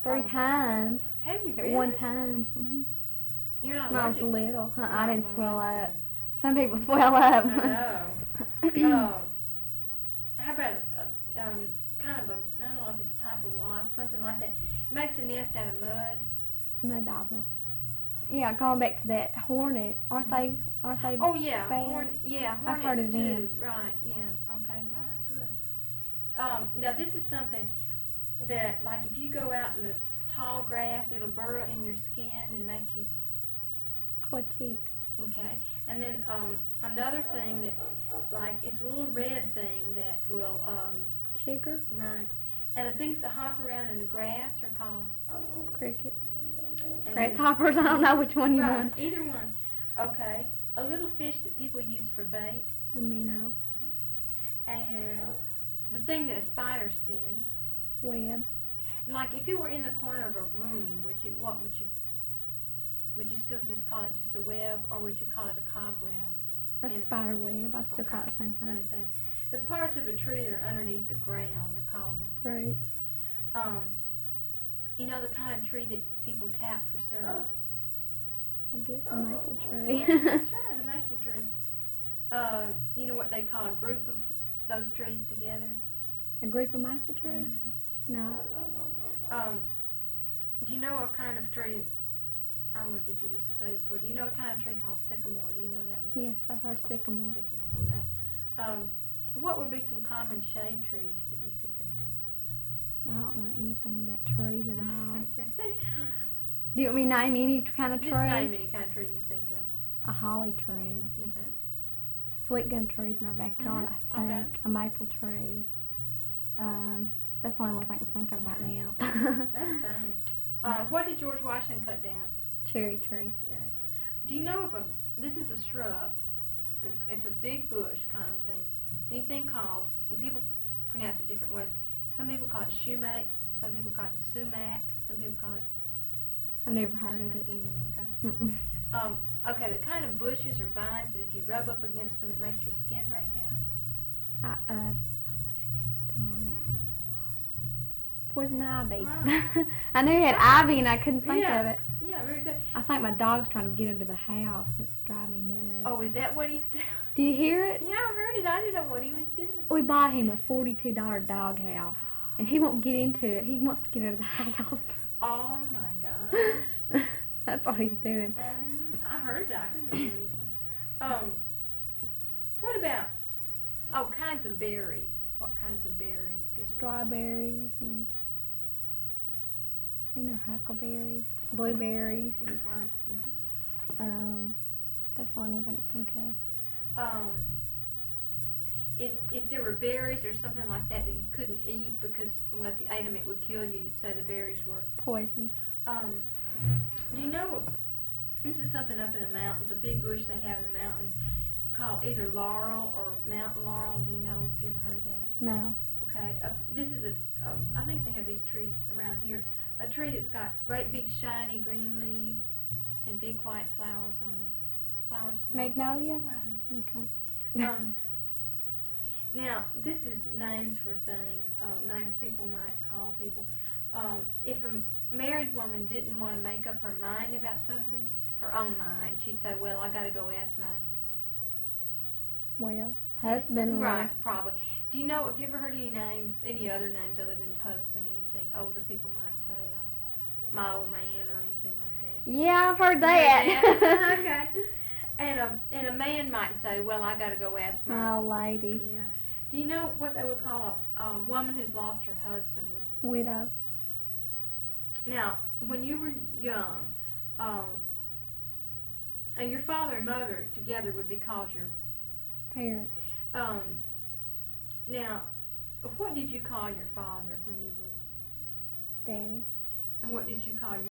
3 times Have you at really? one time. You're not When I was allergic? little. Oh, I didn't oh, swell that's up. Some people swell up. good. I know. How about kind of a, I don't know if it's a type of wasp, something like that. It makes a nest out of mud. Mud dauber. Yeah, going back to that hornet, aren't they? Oh yeah, bad? hornets I've heard of too. them. Right, yeah, okay, right, good. Now this is something that, like, if you go out in the tall grass, it'll burrow in your skin and make you, Oh, a tick. okay. And then another thing that, like, it's a little red thing that will, Chigger? right. And the things that hop around in the grass are called Cricket. and Grasshoppers, I don't know which one you right, want. either one. Okay. A little fish that people use for bait, A minnow. and the thing that a spider spins. Web. Like, if you were in the corner of a room, would you still just call it just a web, or would you call it a cobweb? A spider web. I still call it the same thing. Same thing. The parts of a tree that are underneath the ground are called the, Fruit. you know, the kind of tree that people tap for syrup. I guess a maple tree. That's right, a maple tree. You know what they call a group of those trees together? A group of maple trees? No. Do you know a kind of tree? I'm going to get you just to say this word. Do you know a kind of tree called sycamore? Do you know that word? Yes, I've heard sycamore. Sycamore, okay. What would be some common shade trees that you could think of? I don't know anything about trees at all. Do you want me to name any kind of tree? Just name any kind of tree you think of. A holly tree. Okay. Sweet gum trees in our backyard, I think. Okay. A maple tree. That's the only ones I can think of right now. That's fine. What did George Washington cut down? Cherry tree. Yeah. Do you know of this is a shrub. It's a big bush kind of thing. Anything called, and people pronounce it different ways. Some people call it shumate, some people call it sumac, some people call it I've never heard of sumac. it. Okay. Mm-mm. Okay, the kind of bushes or vines that if you rub up against them, it makes your skin break out. Darn. Poison ivy. Right. I knew it had ivy and I couldn't think of it. Yeah, very good. I think my dog's trying to get into the house and it's driving me nuts. Oh, is that what he's doing? Do you hear it? Yeah, I heard it. I didn't know what he was doing. We bought him a $42 dog house and he won't get into it. He wants to get out of the house. Oh my gosh. That's what he's doing. I heard that. I couldn't remember what he said. What about, kinds of berries? What kinds of berries could you? Strawberries and huckleberries, blueberries. That's the only ones I can think of. If there were berries or something like that that you couldn't eat because, well, if you ate them it would kill you, you'd say the berries were Poison. do you know, this is something up in the mountains, a big bush they have in the mountains called either laurel or mountain laurel. Do you know, if you ever heard of that? No. Okay, this is I think they have these trees around here. A tree that's got great big shiny green leaves and big white flowers on it. Flowers smell. Magnolia? Right. Okay. Now, this is names for things, names people might call people. If a married woman didn't want to make up her mind about something, her own mind, she'd say, well, I got to go ask my... Well, husband. Right, probably. Do you know, have you ever heard any names, any other names other than husband, anything older people might say, like my old man or anything like that? Yeah, I've heard that. Okay. And a man might say, well, I got to go ask My old lady. Yeah. Do you know what they would call a woman who's lost her husband? Widow. Now, when you were young, and your father and mother together would be called your Parents. Now, what did you call your father when you were? Daddy. And what did you call your